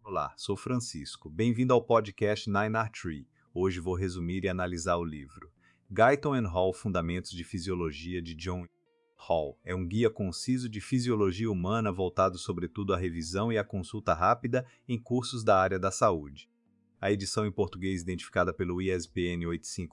Olá, sou Francisco. Bem-vindo ao podcast Nine Art Tree. Hoje vou resumir e analisar o livro Guyton and Hall Fundamentos de Fisiologia de John Hall. É um guia conciso de fisiologia humana voltado sobretudo à revisão e à consulta rápida em cursos da área da saúde. A edição em português identificada pelo ISBN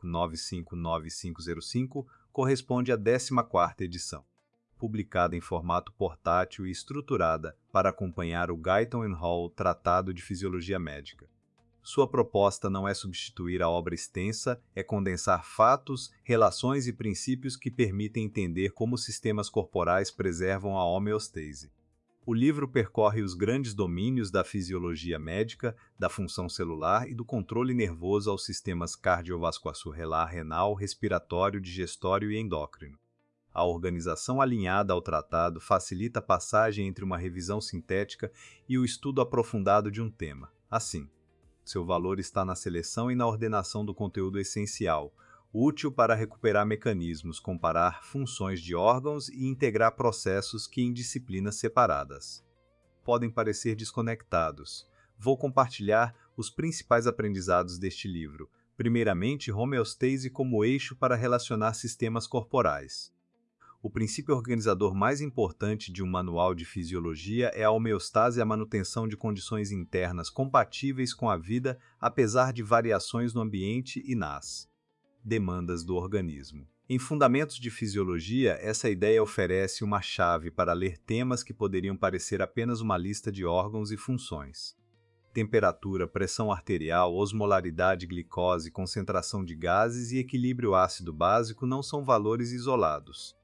85959505 corresponde à 14ª edição, publicada em formato portátil e estruturada para acompanhar o Guyton and Hall Tratado de Fisiologia Médica. Sua proposta não é substituir a obra extensa, é condensar fatos, relações e princípios que permitem entender como sistemas corporais preservam a homeostase. O livro percorre os grandes domínios da fisiologia médica, da função celular e do controle nervoso aos sistemas cardiovascular, renal, respiratório, digestório e endócrino. A organização alinhada ao tratado facilita a passagem entre uma revisão sintética e o estudo aprofundado de um tema. Assim, seu valor está na seleção e na ordenação do conteúdo essencial, útil para recuperar mecanismos, comparar funções de órgãos e integrar processos que em disciplinas separadas podem parecer desconectados. Vou compartilhar os principais aprendizados deste livro. Primeiramente, homeostase como eixo para relacionar sistemas corporais. O princípio organizador mais importante de um manual de fisiologia é a homeostase e a manutenção de condições internas compatíveis com a vida, apesar de variações no ambiente e nas demandas do organismo. Em Fundamentos de Fisiologia, essa ideia oferece uma chave para ler temas que poderiam parecer apenas uma lista de órgãos e funções. Temperatura, pressão arterial, osmolaridade, glicose, concentração de gases e equilíbrio ácido básico não são valores isolados.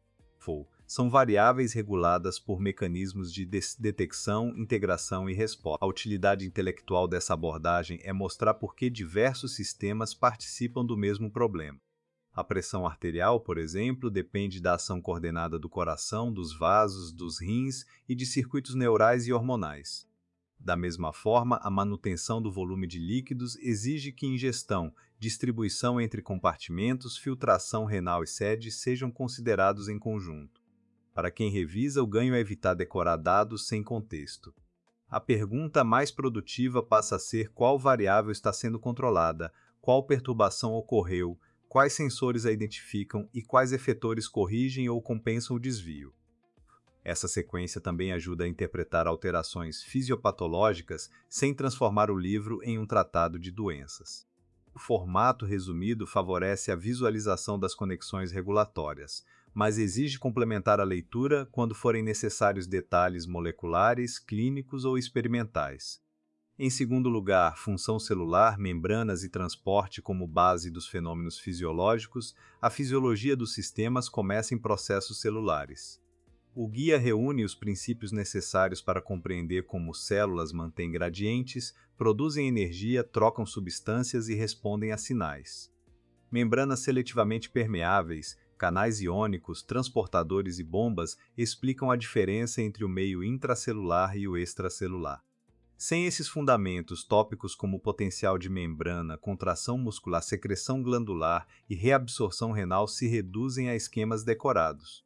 São variáveis reguladas por mecanismos de detecção, integração e resposta. A utilidade intelectual dessa abordagem é mostrar por que diversos sistemas participam do mesmo problema. A pressão arterial, por exemplo, depende da ação coordenada do coração, dos vasos, dos rins e de circuitos neurais e hormonais. Da mesma forma, a manutenção do volume de líquidos exige que ingestão, distribuição entre compartimentos, filtração renal e sede sejam considerados em conjunto. Para quem revisa, o ganho é evitar decorar dados sem contexto. A pergunta mais produtiva passa a ser qual variável está sendo controlada, qual perturbação ocorreu, quais sensores a identificam e quais efetores corrigem ou compensam o desvio. Essa sequência também ajuda a interpretar alterações fisiopatológicas sem transformar o livro em um tratado de doenças. O formato resumido favorece a visualização das conexões regulatórias, mas exige complementar a leitura quando forem necessários detalhes moleculares, clínicos ou experimentais. Em segundo lugar, função celular, membranas e transporte como base dos fenômenos fisiológicos, a fisiologia dos sistemas começa em processos celulares. O guia reúne os princípios necessários para compreender como células mantêm gradientes, produzem energia, trocam substâncias e respondem a sinais. Membranas seletivamente permeáveis, canais iônicos, transportadores e bombas explicam a diferença entre o meio intracelular e o extracelular. Sem esses fundamentos, tópicos como potencial de membrana, contração muscular, secreção glandular e reabsorção renal se reduzem a esquemas decorados.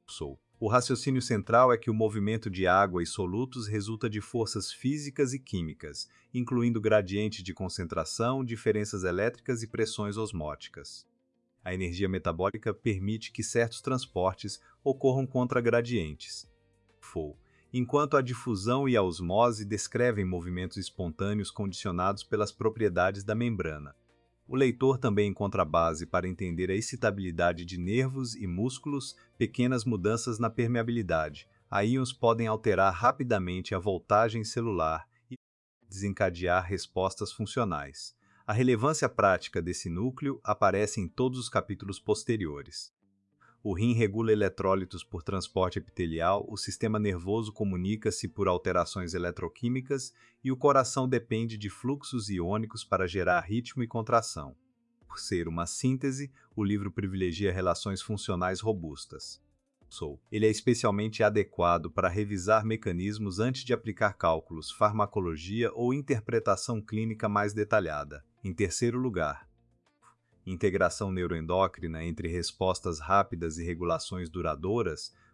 O raciocínio central é que o movimento de água e solutos resulta de forças físicas e químicas, incluindo gradiente de concentração, diferenças elétricas e pressões osmóticas. A energia metabólica permite que certos transportes ocorram contra gradientes, enquanto a difusão e a osmose descrevem movimentos espontâneos condicionados pelas propriedades da membrana. O leitor também encontra base para entender a excitabilidade de nervos e músculos, pequenas mudanças na permeabilidade. Íons podem alterar rapidamente a voltagem celular e desencadear respostas funcionais. A relevância prática desse núcleo aparece em todos os capítulos posteriores. O rim regula eletrólitos por transporte epitelial, o sistema nervoso comunica-se por alterações eletroquímicas e o coração depende de fluxos iônicos para gerar ritmo e contração. Por ser uma síntese, o livro privilegia relações funcionais robustas. Ele é especialmente adequado para revisar mecanismos antes de aplicar cálculos, farmacologia ou interpretação clínica mais detalhada. Em terceiro lugar, integração neuroendócrina entre respostas rápidas e regulações duradouras,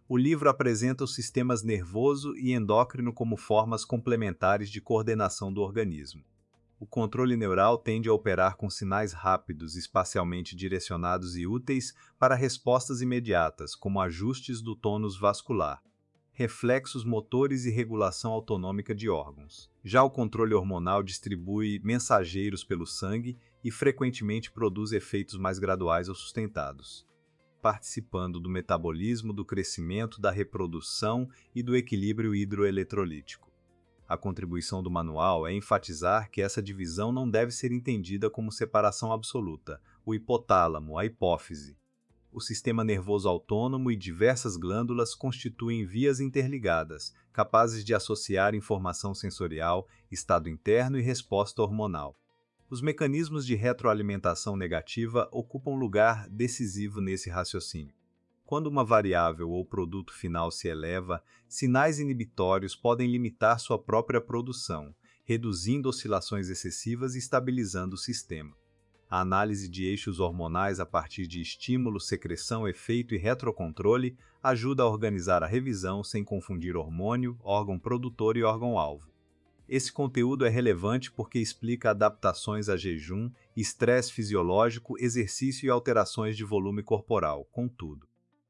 O livro apresenta os sistemas nervoso e endócrino como formas complementares de coordenação do organismo. O controle neural tende a operar com sinais rápidos, espacialmente direcionados e úteis para respostas imediatas, como ajustes do tônus vascular, reflexos motores e regulação autonômica de órgãos. Já o controle hormonal distribui mensageiros pelo sangue e frequentemente produz efeitos mais graduais ou sustentados, participando do metabolismo, do crescimento, da reprodução e do equilíbrio hidroeletrolítico. A contribuição do manual é enfatizar que essa divisão não deve ser entendida como separação absoluta. O hipotálamo, a hipófise, o sistema nervoso autônomo e diversas glândulas constituem vias interligadas, capazes de associar informação sensorial, estado interno e resposta hormonal. Os mecanismos de retroalimentação negativa ocupam lugar decisivo nesse raciocínio. Quando uma variável ou produto final se eleva, sinais inibitórios podem limitar sua própria produção, reduzindo oscilações excessivas e estabilizando o sistema. A análise de eixos hormonais a partir de estímulo, secreção, efeito e retrocontrole ajuda a organizar a revisão sem confundir hormônio, órgão produtor e órgão-alvo. Esse conteúdo é relevante porque explica adaptações a jejum, estresse fisiológico, exercício e alterações de volume corporal. Contudo,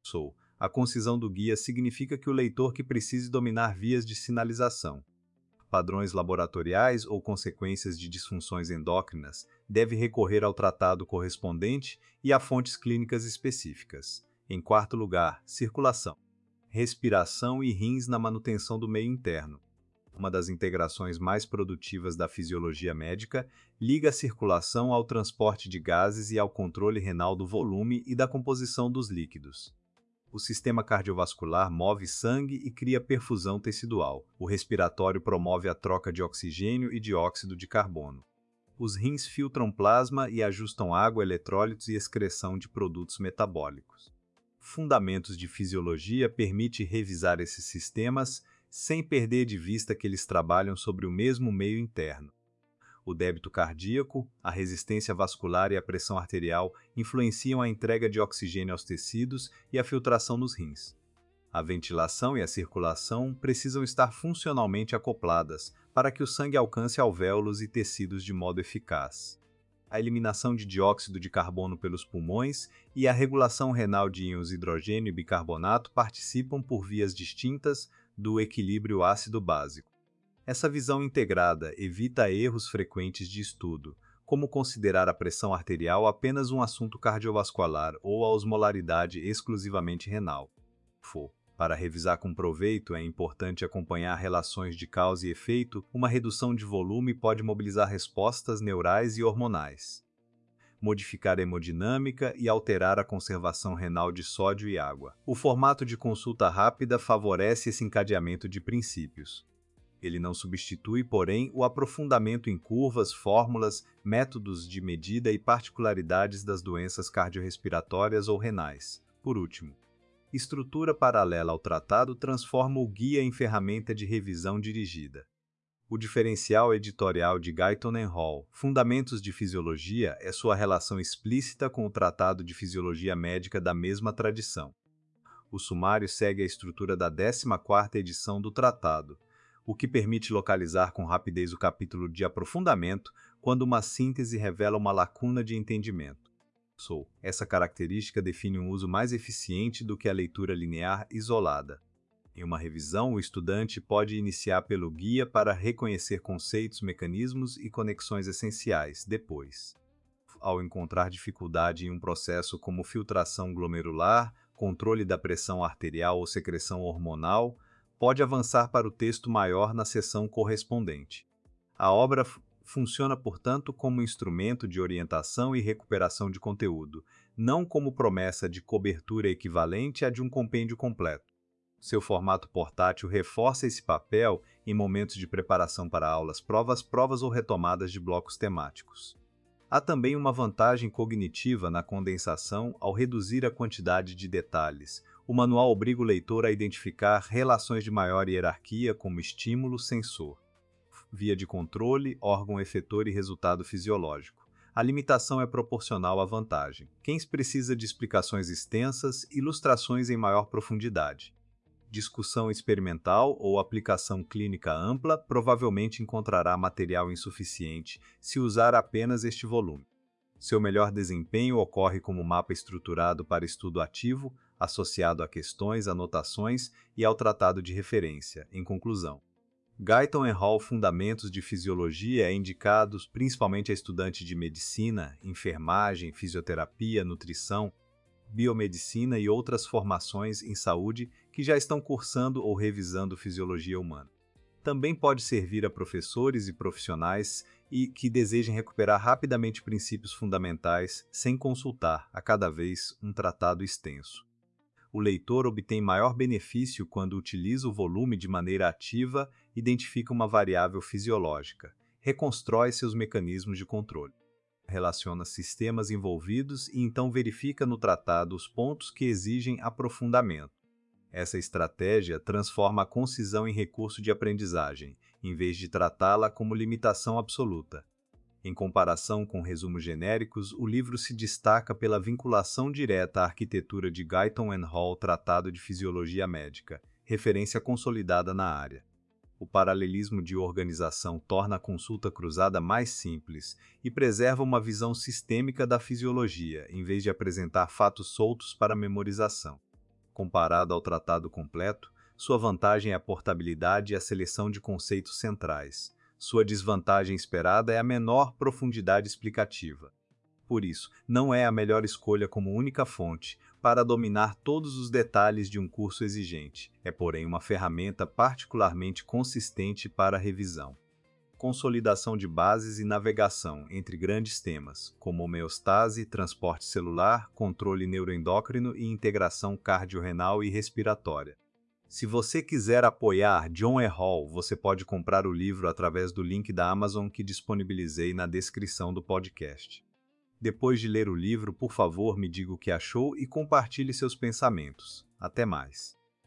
a concisão do guia significa que o leitor que precise dominar vias de sinalização, padrões laboratoriais ou consequências de disfunções endócrinas deve recorrer ao tratado correspondente e a fontes clínicas específicas. Em quarto lugar, circulação, respiração e rins na manutenção do meio interno. Uma das integrações mais produtivas da fisiologia médica liga a circulação ao transporte de gases e ao controle renal do volume e da composição dos líquidos. O sistema cardiovascular move sangue e cria perfusão tecidual. O respiratório promove a troca de oxigênio e dióxido de carbono. Os rins filtram plasma e ajustam água, eletrólitos e excreção de produtos metabólicos. Fundamentos de Fisiologia permite revisar esses sistemas sem perder de vista que eles trabalham sobre o mesmo meio interno. O débito cardíaco, a resistência vascular e a pressão arterial influenciam a entrega de oxigênio aos tecidos e a filtração nos rins. A ventilação e a circulação precisam estar funcionalmente acopladas para que o sangue alcance alvéolos e tecidos de modo eficaz. A eliminação de dióxido de carbono pelos pulmões e a regulação renal de íons hidrogênio e bicarbonato participam por vias distintas do equilíbrio ácido-básico. Essa visão integrada evita erros frequentes de estudo, como considerar a pressão arterial apenas um assunto cardiovascular ou a osmolaridade exclusivamente renal. Para revisar com proveito, é importante acompanhar relações de causa e efeito. Uma redução de volume pode mobilizar respostas neurais e hormonais, modificar a hemodinâmica e alterar a conservação renal de sódio e água. O formato de consulta rápida favorece esse encadeamento de princípios. Ele não substitui, porém, o aprofundamento em curvas, fórmulas, métodos de medida e particularidades das doenças cardiorrespiratórias ou renais. Por último, estrutura paralela ao tratado transforma o guia em ferramenta de revisão dirigida. O diferencial editorial de Guyton e Hall, Fundamentos de Fisiologia, é sua relação explícita com o Tratado de Fisiologia Médica da mesma tradição. O sumário segue a estrutura da 14ª edição do tratado, o que permite localizar com rapidez o capítulo de aprofundamento quando uma síntese revela uma lacuna de entendimento. Essa característica define um uso mais eficiente do que a leitura linear isolada. Em uma revisão, o estudante pode iniciar pelo guia para reconhecer conceitos, mecanismos e conexões essenciais. Depois, ao encontrar dificuldade em um processo como filtração glomerular, controle da pressão arterial ou secreção hormonal, pode avançar para o texto maior na seção correspondente. A obra funciona, portanto, como instrumento de orientação e recuperação de conteúdo, não como promessa de cobertura equivalente à de um compêndio completo. Seu formato portátil reforça esse papel em momentos de preparação para aulas, provas ou retomadas de blocos temáticos. Há também uma vantagem cognitiva na condensação ao reduzir a quantidade de detalhes. O manual obriga o leitor a identificar relações de maior hierarquia como estímulo, sensor, via de controle, órgão efetor e resultado fisiológico. A limitação é proporcional à vantagem. Quem precisa de explicações extensas, ilustrações em maior profundidade. discussão experimental ou aplicação clínica ampla, provavelmente encontrará material insuficiente se usar apenas este volume. Seu melhor desempenho ocorre como mapa estruturado para estudo ativo, associado a questões, anotações e ao tratado de referência. Em conclusão, Guyton et al. Fundamentos de Fisiologia é indicado principalmente a estudantes de medicina, enfermagem, fisioterapia, nutrição, biomedicina e outras formações em saúde que já estão cursando ou revisando fisiologia humana. Também pode servir a professores e profissionais que desejem recuperar rapidamente princípios fundamentais sem consultar, a cada vez, um tratado extenso. O leitor obtém maior benefício quando utiliza o volume de maneira ativa, identifica uma variável fisiológica, reconstrói seus mecanismos de controle, relaciona sistemas envolvidos e então verifica no tratado os pontos que exigem aprofundamento. Essa estratégia transforma a concisão em recurso de aprendizagem, em vez de tratá-la como limitação absoluta. Em comparação com resumos genéricos, o livro se destaca pela vinculação direta à arquitetura de Guyton et al. Tratado de Fisiologia Médica, referência consolidada na área. O paralelismo de organização torna a consulta cruzada mais simples e preserva uma visão sistêmica da fisiologia, em vez de apresentar fatos soltos para memorização. Comparado ao tratado completo, sua vantagem é a portabilidade e a seleção de conceitos centrais. Sua desvantagem esperada é a menor profundidade explicativa. Por isso, não é a melhor escolha como única fonte para dominar todos os detalhes de um curso exigente. É, porém, uma ferramenta particularmente consistente para a revisão. Consolidação de bases e navegação entre grandes temas, como homeostase, transporte celular, controle neuroendócrino e integração cardiorrenal e respiratória. Se você quiser apoiar John et al., você pode comprar o livro através do link da Amazon que disponibilizei na descrição do podcast. Depois de ler o livro, por favor, me diga o que achou e compartilhe seus pensamentos. Até mais!